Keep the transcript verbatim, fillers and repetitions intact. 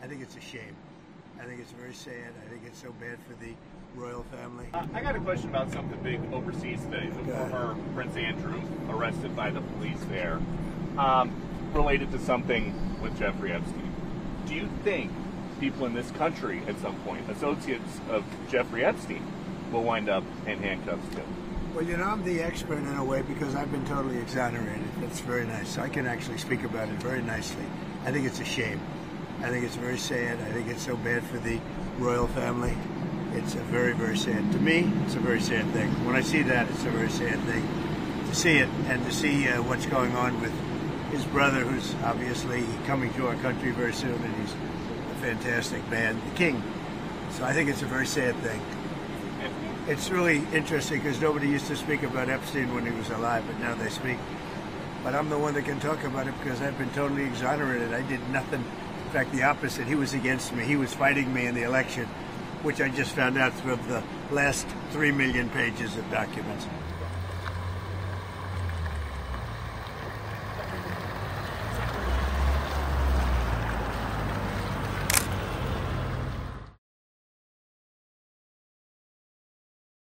I think it's a shame. I think it's very sad. I think it's so bad for the royal family. Uh, I got a question about something big overseas today. The former Prince Andrew arrested by the police there, um, related to something with Jeffrey Epstein. Do you think people in this country at some point, associates of Jeffrey Epstein, will wind up in handcuffs too? Well, you know, I'm the expert in a way because I've been totally exonerated. That's very nice. I can actually speak about it very nicely. I think it's a shame. I think it's very sad. I think it's so bad for the royal family. It's a very, very sad. To me, it's a very sad thing. When I see that, it's a very sad thing to see it and to see uh, what's going on with his brother, who's obviously coming to our country very soon, and he's a fantastic man, the king. So I think it's a very sad thing. It's really interesting because nobody used to speak about Epstein when he was alive, but now they speak. But I'm the one that can talk about it because I've been totally exonerated. I did nothing. In fact, the opposite. He was against me. He was fighting me in the election, which I just found out through the last three million pages of documents.